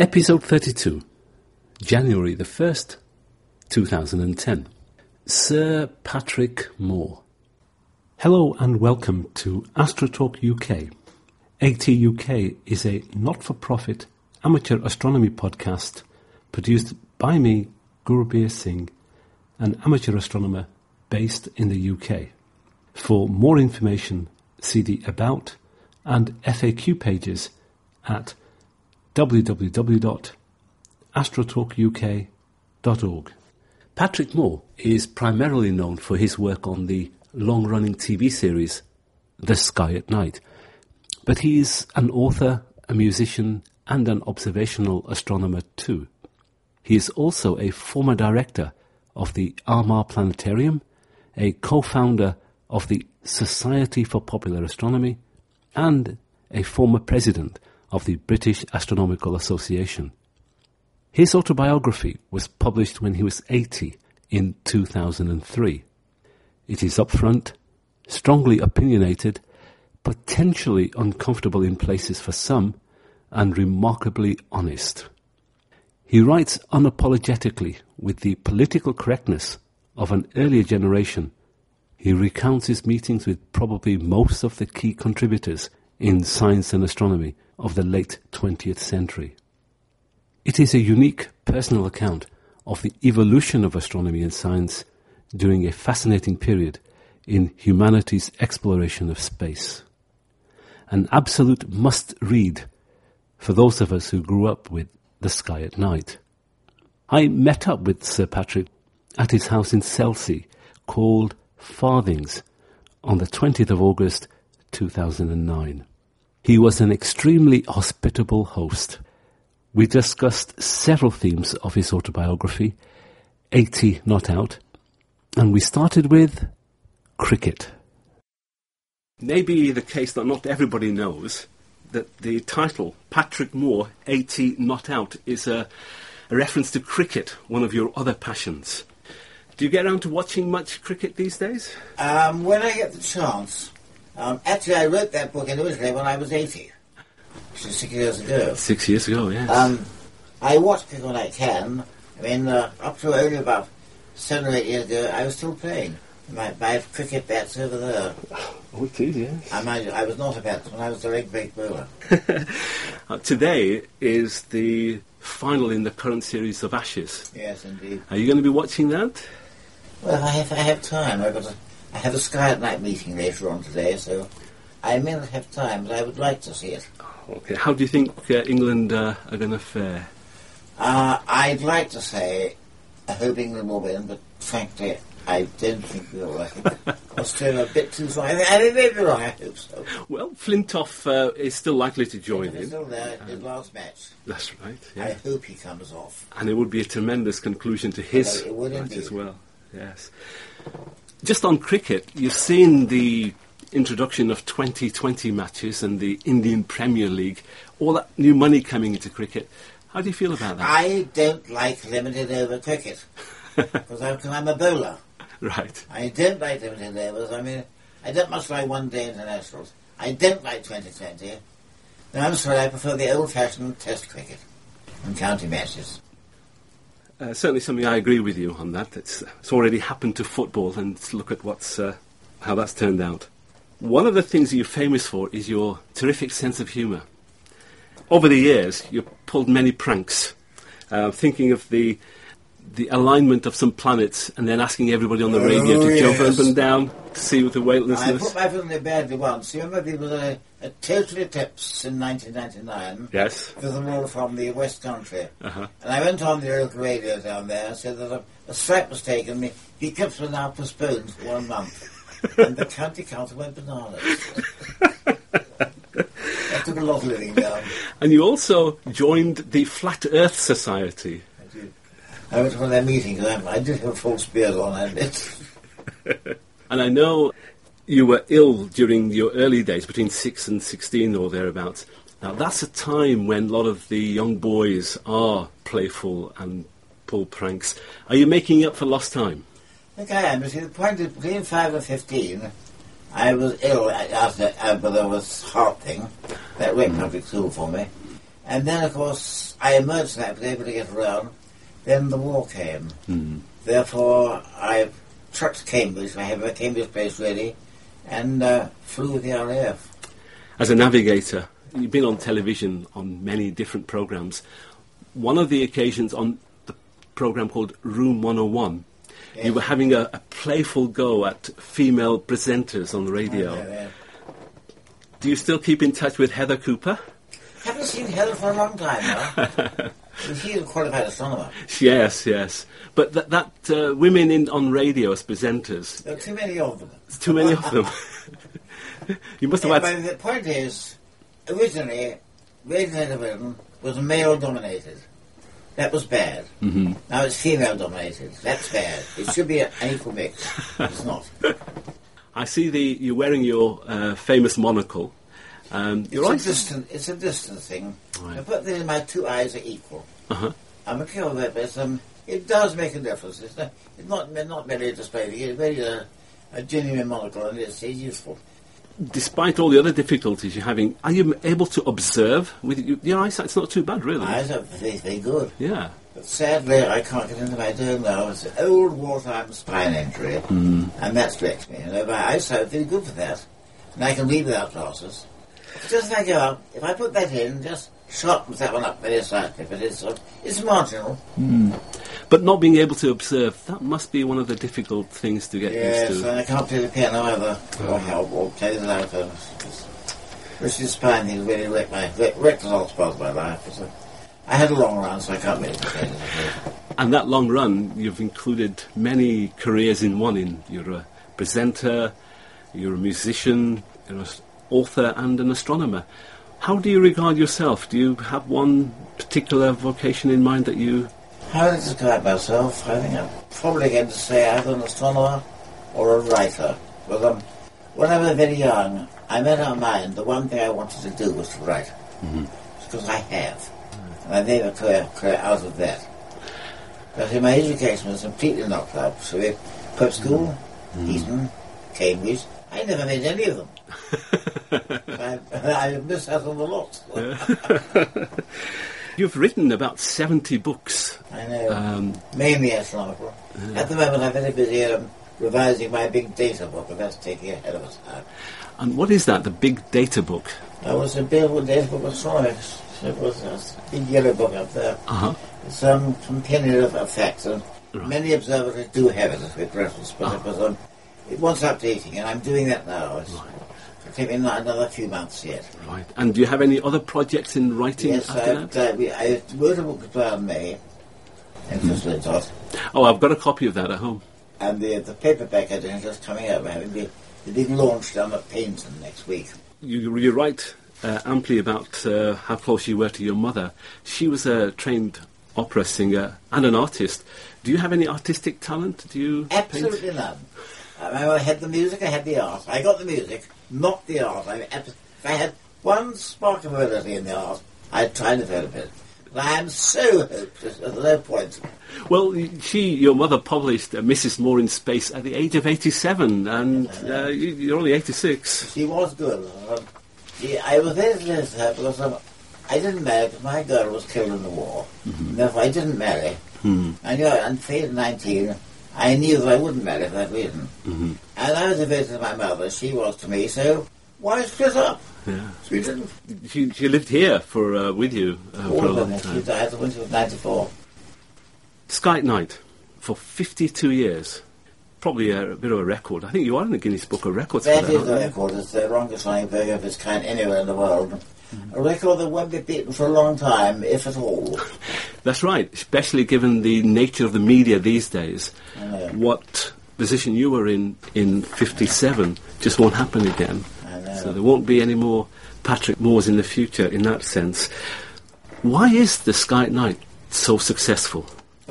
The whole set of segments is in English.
Episode 32, January the 1st, 2010. Sir Patrick Moore. Hello and welcome to AstroTalk UK. ATUK is a not-for-profit amateur astronomy podcast produced by me, Gurubir Singh, an amateur astronomer based in the UK. For more information, see the About and FAQ pages at www.astrotalkuk.org. Patrick Moore is primarily known for his work on the long-running TV series The Sky at Night, but he is an author, a musician, and an observational astronomer too. He is also a former director of the Almar Planetarium, a co-founder of the Society for Popular Astronomy, and a former president of the British Astronomical Association. His autobiography was published when he was 80 in 2003. It is upfront, strongly opinionated, potentially uncomfortable in places for some, and remarkably honest. He writes unapologetically with the political correctness of an earlier generation. He recounts his meetings with probably most of the key contributors in science and astronomy of the late 20th century. It is a unique personal account of the evolution of astronomy and science during a fascinating period in humanity's exploration of space. An absolute must-read for those of us who grew up with The Sky at Night. I met up with Sir Patrick at his house in Selsey called Farthings on the 20th of August 2009. He was an extremely hospitable host. We discussed several themes of his autobiography, 80 Not Out, and we started with cricket. Maybe the case that not everybody knows that the title, Patrick Moore, 80 Not Out, is a reference to cricket, one of your other passions. Do you get around to watching much cricket these days? When I get the chance. Actually, I wrote that book originally when I was 80, which is 6 years ago. 6 years ago, yes. I watch cricket when I can. I mean, up to only about 7 or 8 years ago, I was still playing. I have cricket bats over there. Oh, it is, yes. I was not a batsman, I was a leg break bowler. Today is the final in the current series of Ashes. Yes, indeed. Are you going to be watching that? Well, I have time. I have a Sky at Night meeting later on today, so I may not have time, but I would like to see it. Okay. How do you think England are going to fare? I'd like to say I hope England will win, but frankly, I don't think we'll win. Australia a bit too far. I may be wrong, I hope so. Well, Flintoff is still likely to join in. He's still there in his last match. That's right, yeah. I hope he comes off. And it would be a tremendous conclusion to his match as well. Yes. Just on cricket, you've seen the introduction of 2020 matches and the Indian Premier League, all that new money coming into cricket. How do you feel about that? I don't like limited over cricket, because I'm a bowler. Right. I don't like limited overs. I mean, I don't much like one-day internationals. I don't like 2020. No, I'm sorry, I prefer the old-fashioned test cricket and county matches. Certainly something I agree with you on that. It's already happened to football, and look at how that's turned out. One of the things you're famous for is your terrific sense of humour. Over the years, you've pulled many pranks, thinking of the alignment of some planets and then asking everybody on the radio to jump up and down to see with the weightlessness. I put my foot in it badly once. You remember there was a total eclipse in 1999? Yes. With them all from the West Country. Uh-huh. And I went on the local radio down there and said that a strike was taken. The eclipse was now postponed for 1 month. And the county council went bananas. That took a lot of living down. And you also joined the Flat Earth Society. I went to one of their meetings. I did have a false beard on, I admit. And I know you were ill during your early days, between 6 and 16 or thereabouts. Now, that's a time when a lot of the young boys are playful and pull pranks. Are you making up for lost time? I think I am. You see, the point is, between 5 and 15, I was ill after with a heart thing. That went public school for me. And then, of course, I emerged from that, was able to get around. Then the war came. Therefore, I trucked to Cambridge. I had my Cambridge place ready and flew with the RAF. As a navigator, you've been on television on many different programs. One of the occasions on the program called Room 101, Yes. you were having a playful go at female presenters on the radio. Yeah. Do you still keep in touch with Heather Cooper? Haven't seen Heather for a long time now. She's a qualified astronomer. Yes, yes. But that women on radio as presenters, There are too many of them. there's too many of them. You must have But had... the point is, originally, radio and television was male-dominated. That was bad. Mm-hmm. Now it's female-dominated. That's bad. It should be an equal mix. It's not. I see you're wearing your famous monocle. It's a distance thing. Right. I put that in my two eyes are equal. Uh-huh. I'm a killer with it, but it does make a difference. It's not merely a display. It's very a genuine monocle, and it's useful. Despite all the other difficulties you're having, are you able to observe? With your eyesight's not too bad, really. My eyes are very, very good. Yeah. But sadly, I can't get into my dome now. It's an old wartime spine injury, and that's wrecked me. And my eyesight is very good for that. And I can read without glasses. Just like if I put that in, just sharpens that one up very slightly, but it's marginal. But not being able to observe, that must be one of the difficult things to get Yes, used to. and I can't play the piano either, or help, or play the life. Which is spine thing really wrecked the whole part of my life. I had a long run, so I can't really play it. And that long run, you've included many careers in one. You're a presenter, you're a musician, you're an author and an astronomer. How do you regard yourself? Do you have one particular vocation in mind that you... How would I describe myself? I think I'm probably going to say either an astronomer or a writer. But when I was very young, I made up my mind the one thing I wanted to do was to write. Because I have. And I made a career out of that. But my education was completely knocked up. So we prep school, Eton, Cambridge. I never made any of them. I missed out on the lot. You've written about 70 books. I know. Mainly astronomical. At the moment, I'm very busy revising my big data book, but that's taking a hell of a time. And what is that, the big data book? That was a big data book of astronomy. It was a big yellow book up there. Uh-huh. It's compendium of facts, and many observatories do have it with reference, but it wants updating, and I'm doing that now. It'll take me another few months yet. Right. And do you have any other projects in writing Yes, after that? I wrote a book in May, in Frislintot, Oh, I've got a copy of that at home. and the paperback edition is just coming out. We're having the big launch down at Painston next week. You write amply about how close you were to your mother. She was a trained opera singer and an artist. Do you have any artistic talent? Do you Absolutely paint? none. I had the music, I had the art. I got the music, not the art. If I had one spark of ability in the art, I'd try to develop it. But I am so hopeless at no point. Well, your mother published Mrs. Moore in Space at the age of 87, and you're only 86. She was good. I was very pleased to her because I didn't marry because my girl was killed in the war. Therefore, I didn't marry. I knew at the age of 19, I knew that I wouldn't marry for that reason. And I was devoted to my mother. She was to me, so why split up? Yeah. We didn't. She lived here with you for a long She time. died when she was 94. Sky at Night for 52 years. Probably a bit of a record. I think you are in the Guinness Book of Records That for is that, a aren't record. It's the longest running program of its kind anywhere in the world. A record that won't be beaten for a long time, if at all. you? That's right, especially given the nature of the media these days. I know. What position you were in 57 just won't happen again. I know. So there won't be any more Patrick Moores in the future in that sense. Why is the Sky at Night so successful?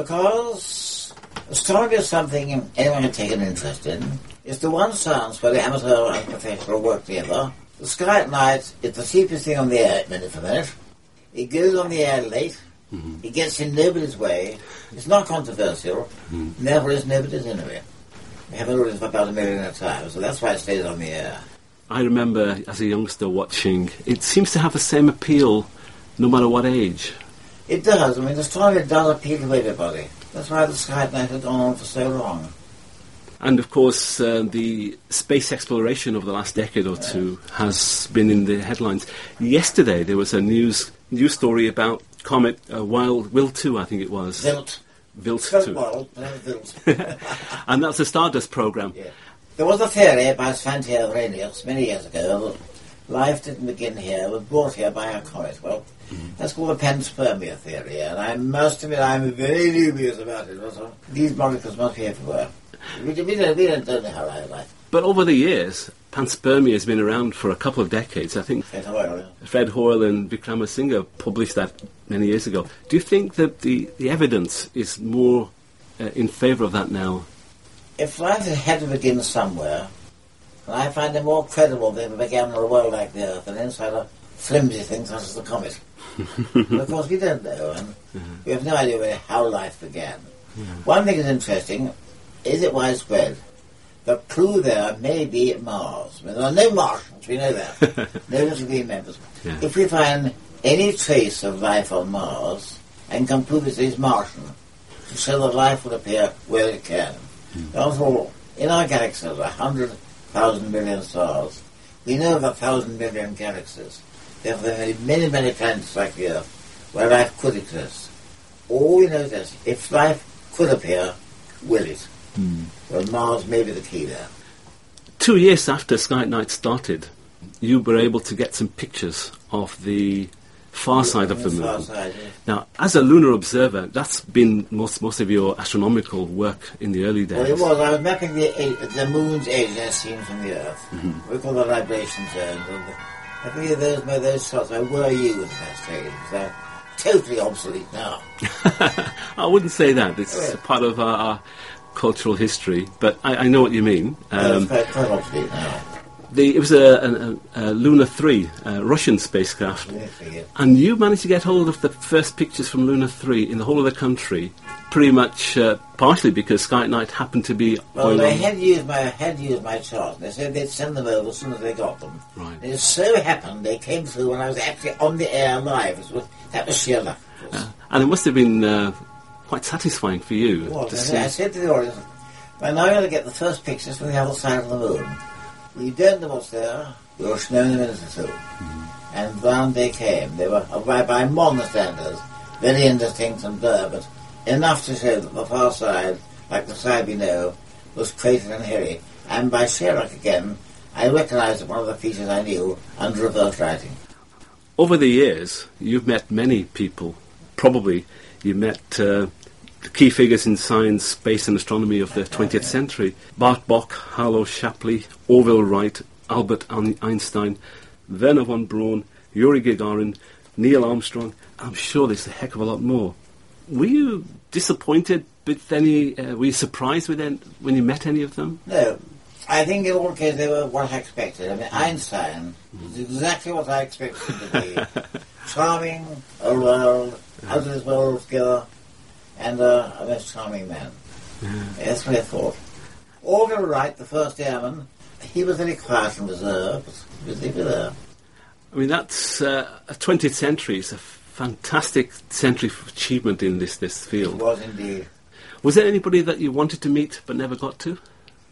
Because astronomy is something anyone can take an interest in. It's the one science where the amateur and professional work together. The Sky at Night is the cheapest thing on the air minute for minute. It goes on the air late. It gets in nobody's way. It's not controversial. Therefore, it's nobody's enemy. We have audience for about 1 million at a time, so that's why it stays on the air. I remember as a youngster watching, it seems to have the same appeal no matter what age. It does. I mean, astronomy does appeal to everybody. That's why the Sky at Night has gone on for so long. And of course, the space exploration over the last decade or two has been in the headlines. Yesterday, there was a news story about Comet Will 2, I think it was. Wild 2. Wild. And that's a Stardust program. Yeah. There was a theory by Svante Arrhenius many years ago that life didn't begin here, it was brought here by a comet. Well, that's called the panspermia theory, and I must admit I'm very dubious about it. Also, these molecules must be everywhere. We don't know how life. But over the years, panspermia has been around for a couple of decades. I think Fred Hoyle and Vikramasinghe published that many years ago. Do you think that the evidence is more in favour of that now? If life had to begin somewhere, I find it more credible that it began on a world like the Earth than inside a flimsy thing such as the comet. But of course we don't know, and we have no idea really how life began. One thing is interesting, is it widespread? The clue there may be Mars. I mean, there are no Martians, we know that. No little green members. Yeah. If we find any trace of life on Mars and can prove it is Martian, to show that life will appear where it can. After all, in our galaxy there are 100,000 million stars. We know of 1,000 million galaxies. Therefore there are many, many planets like the Earth where life could exist. All we know is this, if life could appear, will it? Well, Mars may be the key there. 2 years after Sky at Night started, you were able to get some pictures of the far side of the moon. Far side, yes. Now, as a lunar observer, that's been most of your astronomical work in the early days. Well, it was. I was mapping the moon's edge as seen from the Earth. We call the libration zone. I think those shots were used at that stage. They're totally obsolete now. I wouldn't say that. It's part of our cultural history, but I know what you mean. It's quite obsolete now. It was a Luna 3, Russian spacecraft, and you managed to get hold of the first pictures from Luna 3 in the whole of the country, pretty much partially because Sky at Night happened to be... Well, they had used my charts. They said they'd send them over as soon as they got them. Right. And it so happened they came through when I was actually on the air live. That was sheer luck. And it must have been quite satisfying for you to see. I said to the audience, well, now I'm going to get the first pictures from the other side of the moon. We don't know what's there. We'll know in a minute or two. And round they came. They were, by modern standards, very indistinct and blurred, but enough to show that the far side, like the side we know, was cratered and hairy. And by sheer luck again, I recognised one of the features I knew under reverse writing. Over the years, you've met many people. Probably you met the key figures in science, space and astronomy of the 20th century. Bart Bok, Harlow Shapley, Orville Wright, Albert Einstein, Wernher von Braun, Yuri Gagarin, Neil Armstrong. I'm sure there's a heck of a lot more. Were you disappointed with any, were you surprised with when you met any of them? No. I think in all cases they were what I expected. I mean, Einstein is exactly what I expected him to be. Charming, old world, out of his world together, and a most charming man. That's what I thought. Orville Wright, the first airman, he was very quiet and reserved, but he was there. I mean, that's a 20th century. It's a fantastic century for achievement in this field. It was indeed. Was there anybody that you wanted to meet but never got to?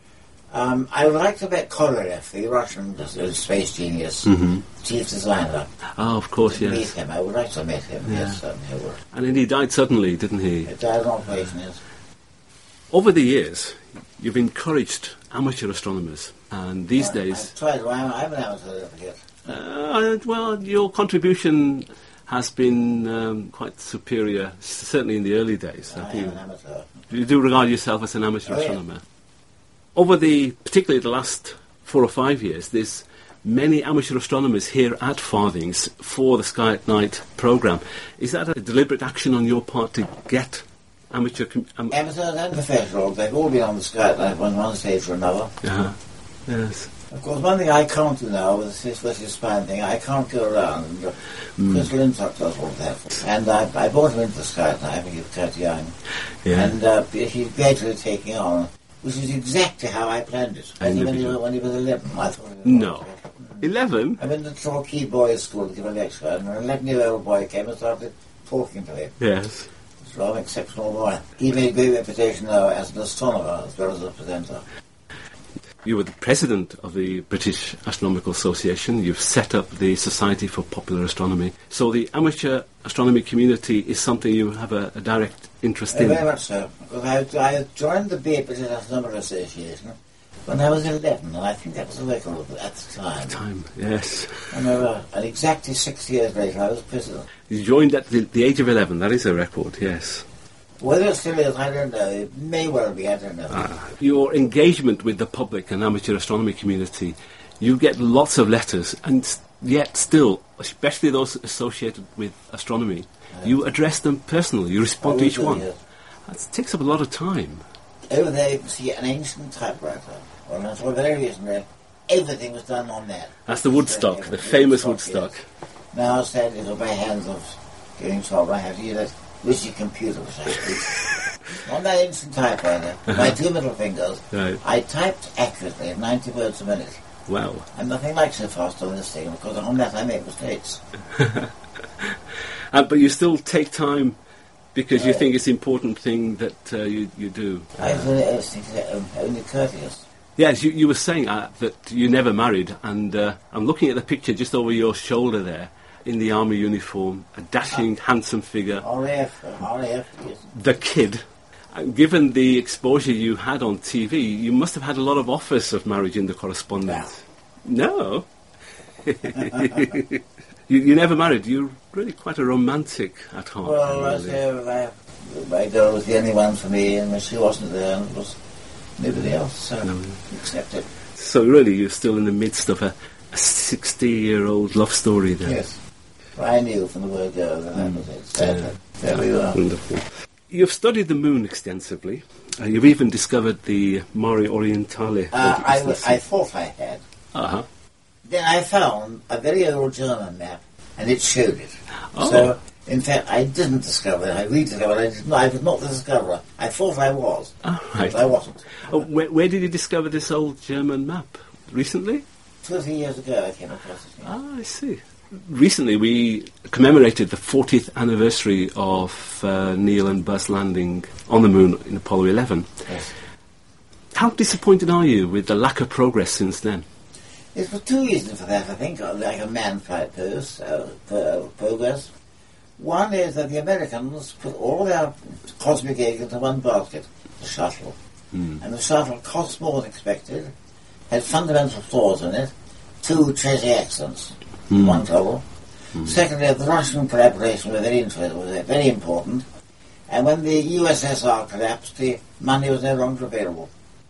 I would like to meet Korolev, the Russian space genius, chief designer. Oh, of course, yes. Meet him. I would like to meet him, yes, certainly I would. And then he died suddenly, didn't he? He died on operation, yes. Over the years, you've encouraged amateur astronomers, and these days... I've tried. I'm an amateur yet. Well, your contribution has been quite superior, certainly in the early days. I am an amateur. You do regard yourself as an amateur astronomer. Yeah. Over particularly the last 4 or 5 years, there's many amateur astronomers here at Farthings for the Sky at Night programme. Is that a deliberate action on your part to get amateur... Amateurs and professionals, they've all been on the Sky at Night on one stage or another. Yes. Of course, one thing I can't do now with this spine thing, I can't go around. Chris Lintock does all that. And I brought him into the Sky at Night when he was quite young. Yeah. And he's gradually taking on, which is exactly how I planned it. When he was 11, I thought it was... No. 11? I went to Torquay Boys' School to give a lecture, and an 11-year-old boy came and started talking to him. Yes. It's a rather exceptional boy. He made a great reputation now as an astronomer as well as a presenter. You were the president of the British Astronomical Association. You've set up the Society for Popular Astronomy. So the amateur astronomy community is something you have a direct interest in. Very much so. Because I joined the British Astronomical Association when I was 11, and I think that was a record at the time. Yes. And exactly 6 years later, I was president. You joined at the age of 11. That is a record, yes. Whether it still is, I don't know. It may well be, I don't know. Your engagement with the public and amateur astronomy community, you get lots of letters, and yet still, especially those associated with astronomy, you address them personally. You respond to each one. Yes. That takes up a lot of time. Over there, you can see an ancient typewriter. Well, that's for very reason, everything was done on that. That's the Woodstock, the famous Woodstock. Yes. Now, sadly, for my hands of getting trouble, I have to use that Ritchie computer, which I speak. On that ancient typewriter, my two middle fingers, Right. I typed accurately at 90 words a minute. Wow. And nothing like so fast on this thing, because on that I make mistakes. But you still take time because you think it's an important thing that you do. I think only courteous. Yes, you were saying that you never married, and I'm looking at the picture just over your shoulder there, in the army uniform, a dashing, handsome figure. RAF, yes. The kid. And given the exposure you had on TV, you must have had a lot of offers of marriage in the correspondence. No? You never married. You're really quite a romantic at heart. Well, really. my girl was the only one for me, and when she wasn't there, and it was nobody else, so accept it. So really, you're still in the midst of a 60-year-old love story then? Yes. I knew from the word go that that was it. So, there we are. Wonderful. You've studied the moon extensively. You've even discovered the Mare Orientale. I thought I had. Uh-huh. Then I found a very old German map, and it showed it. Oh. So, in fact, I didn't discover it. I rediscovered it. I was not the discoverer. I thought I was, All right. but I wasn't. Oh, where did you discover this old German map? Recently? 2 or 3 years ago I came across it. Ah, I see. Recently we commemorated the 40th anniversary of Neil and Buzz landing on the moon in Apollo 11. Yes. How disappointed are you with the lack of progress since then? There's 2 reasons for that, I think, like a man-flight progress. One is that the Americans put all their cosmic eggs into one basket, the shuttle. And the shuttle cost more than expected, had fundamental flaws in it, 2 tragic accidents, 1 trouble. Secondly, the Russian collaboration was very important, and when the USSR collapsed, the money was no longer available.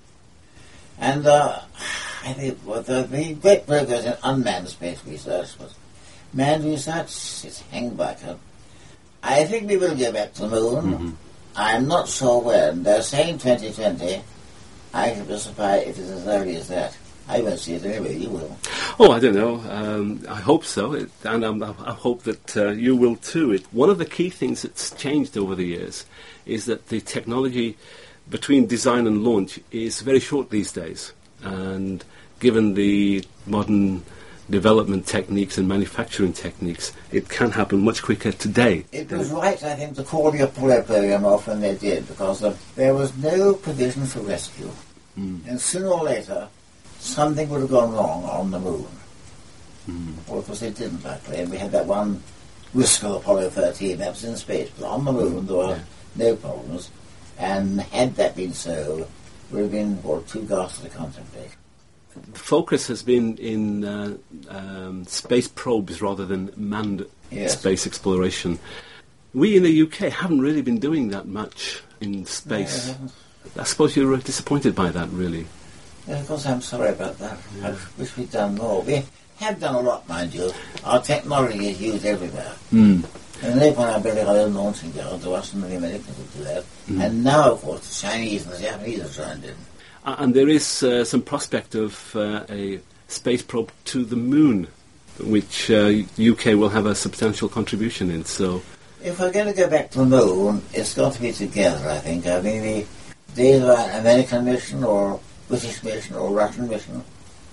And I think the great progress in unmanned space research was manned research is hanging back. I think we will go back to the moon. I'm not sure when. They're saying 2020. I should be surprised if it's as early as that. I won't see it anyway, you will. Oh, I don't know. I hope so, and I hope that you will too. One of the key things that's changed over the years is that the technology between design and launch is very short these days. And given the modern development techniques and manufacturing techniques, it can happen much quicker today. It was right, I think, to call the Apollo program off when they did, because there was no provision for rescue. And sooner or later, something would have gone wrong on the moon. Well, of course, it didn't, actually. And we had that one risk of Apollo 13, that was in space. But on the moon, there were no problems. And had that been so, it would have been, too ghastly to contemplate. The focus has been in space probes rather than manned space exploration. We in the UK haven't really been doing that much in space. I suppose you're disappointed by that, really. Yeah, of course, I'm sorry about that. I wish we'd done more. We have done a lot, mind you. Our technology is used everywhere. And they point out building our own launching grounds. There wasn't many Americans who do that. And now, of course, the Chinese and the Japanese are joined in. And there is some prospect of a space probe to the moon, which UK will have a substantial contribution in. So, if we're going to go back to the moon, it's got to be together, I think. I mean, the American mission or British mission or Russian mission,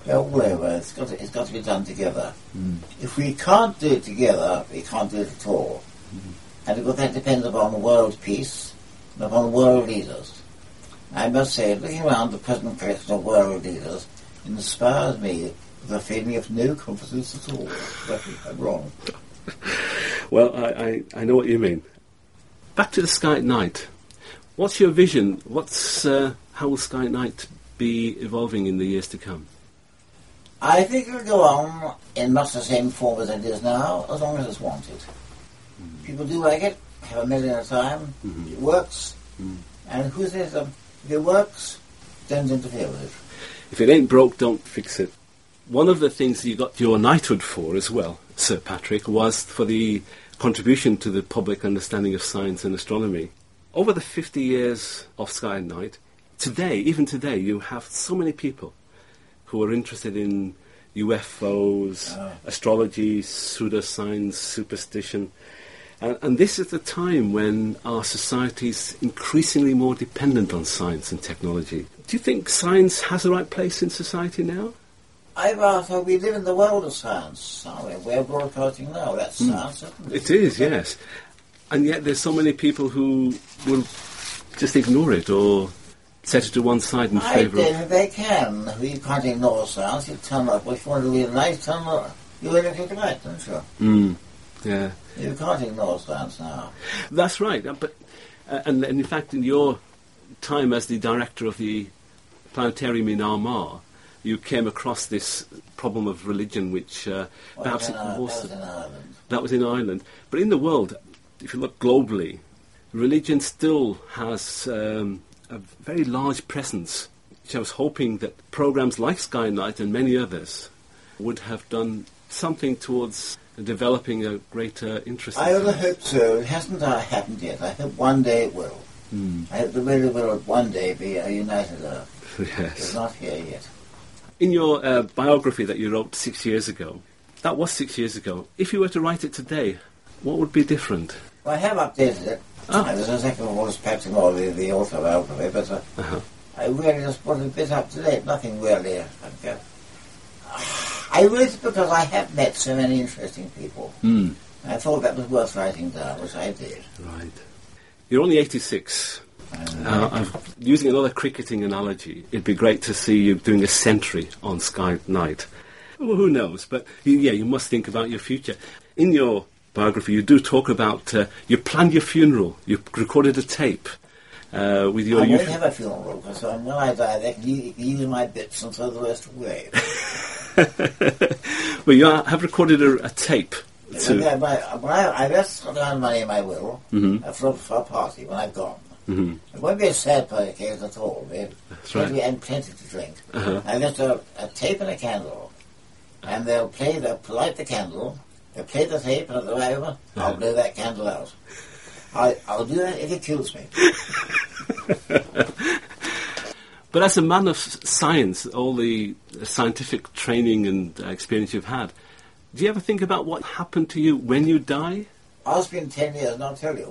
They're all over. It's got to be done together. If we can't do it together, we can't do it at all. And of course that depends upon world peace and upon world leaders. I must say, looking around the present collection of world leaders inspires me with a feeling of no confidence at all. I'm wrong. Well, I know what you mean. Back to the Sky at Night. What's your vision? How will Sky at Night be evolving in the years to come? I think it'll go on in much the same form as it is now, as long as it's wanted. People do like it, have a million at a time, it works, and who says if it works, don't interfere with it. If it ain't broke, don't fix it. One of the things you got your knighthood for as well, Sir Patrick, was for the contribution to the public understanding of science and astronomy. Over the 50 years of Sky at Night, even today, you have so many people who are interested in UFOs, astrology, pseudoscience, superstition. And this is the time when our society is increasingly more dependent on science and technology. Do you think science has the right place in society now? I rather we live in the world of science, aren't we? We're broadcasting now. That's science, isn't it? It is, yes. And yet there's so many people who will just ignore it or set it to one side in favour of... I think they can. You can't ignore science. You turn up. If you want to read a nice turn up, you electric light, don't you? Yeah. You can't ignore science now. That's right. But and in fact, in your time as the director of the planetarium in Armagh, you came across this problem of religion, which perhaps that was in Ireland. That was in Ireland. But in the world, if you look globally, religion still has a very large presence. Which I was hoping that programs like Sky Night and many others would have done something towards developing a greater interest. I would hope so. It hasn't happened yet. I hope one day it will. I hope the really will one day be a united Earth. Yes. It's not here yet. In your biography that you wrote 6 years ago, that was 6 years ago, if you were to write it today, what would be different? Well, I have updated it. I was a second of all respecting all the author biography, but I really just put it a bit up to date. Nothing really. I wrote it because I have met so many interesting people. I thought that was worth writing down, which I did. Right. You're only 86. Using another cricketing analogy, it'd be great to see you doing a century on Sky at Night. Well, who knows? But you must think about your future. In your biography, you do talk about you planned your funeral. You recorded a tape with your... I won't have a funeral, because when I die, they can use my bits and throw the rest away. Well, you have recorded a tape. I just got down money in my will for a party when I've gone. It won't be a sad party at all. There's plenty to drink. I left a tape and a candle, and they'll light the candle, they'll play the tape, and at the over, I'll blow that candle out. I'll do that if it kills me. But as a man of science, all the scientific training and experience you've had, do you ever think about what happened to you when you die? Ask me in 10 years and I'll tell you.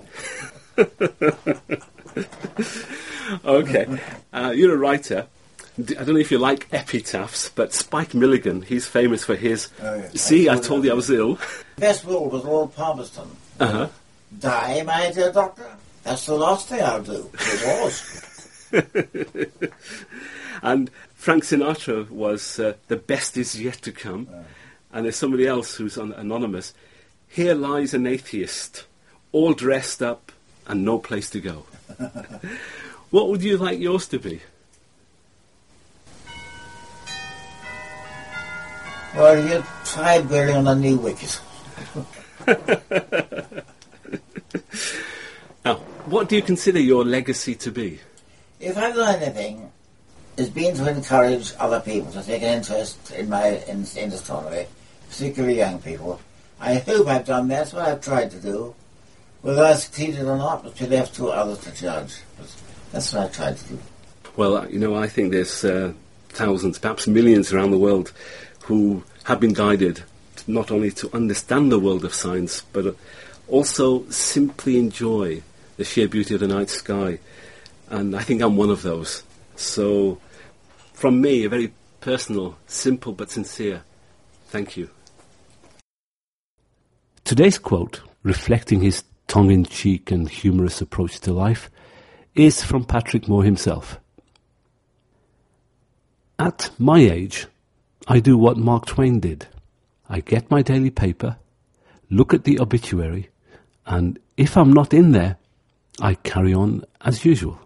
Okay. You're a writer. I don't know if you like epitaphs, but Spike Milligan, he's famous for his... See, I told you I was ill. Best rule was Lord Palmerston. Die, my dear doctor. That's the last thing I'll do. It was. And Frank Sinatra was the best is yet to come. And there's somebody else who's anonymous. Here lies an atheist, all dressed up and no place to go. What would you like yours to be? Well, you try building on a new wicket. Now, what do you consider your legacy to be? If I've done anything, it's been to encourage other people to take an interest in astronomy, particularly young people. I hope I've done that. That's what I've tried to do. Whether I succeeded or not, it's left to others to judge. But that's what I've tried to do. Well, I think there's thousands, perhaps millions around the world who have been guided not only to understand the world of science, but also simply enjoy the sheer beauty of the night sky. And I think I'm one of those. So, from me, a very personal, simple but sincere thank you. Today's quote, reflecting his tongue-in-cheek and humorous approach to life, is from Patrick Moore himself. At my age, I do what Mark Twain did. I get my daily paper, look at the obituary, and if I'm not in there, I carry on as usual.